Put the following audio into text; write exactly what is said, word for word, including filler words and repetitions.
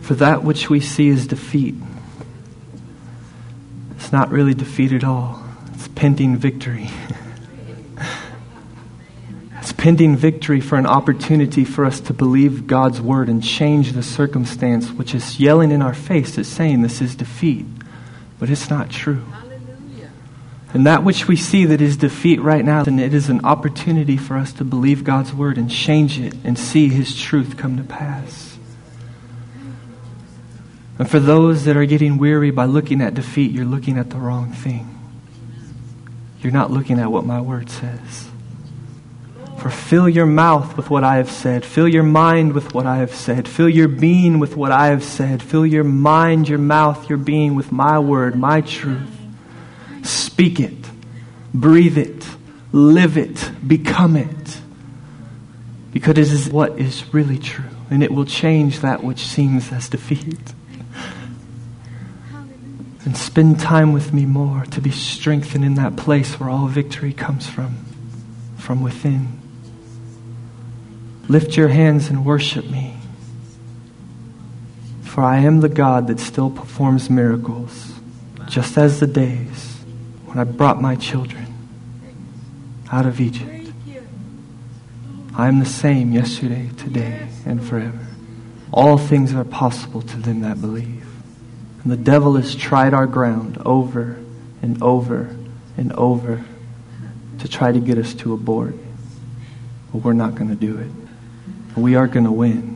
For that which we see is defeat. It's not really defeat at all. It's pending victory. It's pending victory for an opportunity for us to believe God's word and change the circumstance, which is yelling in our face. It's saying this is defeat, but it's not true. And that which we see that is defeat right now, and it is an opportunity for us to believe God's word and change it and see His truth come to pass. And for those that are getting weary by looking at defeat, you're looking at the wrong thing. You're not looking at what my word says. For fill your mouth with what I have said. Fill your mind with what I have said. Fill your being with what I have said. Fill your mind, your mouth, your being with my word, my truth. Speak it. Breathe it. Live it. Become it. Because it is what is really true. And it will change that which seems as defeat. And spend time with me more to be strengthened in that place where all victory comes from, from within. Lift your hands and worship me. For I am the God that still performs miracles, just as the days when I brought my children out of Egypt. I am the same yesterday, today, and forever. All things are possible to them that believe. And the devil has tried our ground over and over and over to try to get us to abort. But we're not going to do it. We are going to win.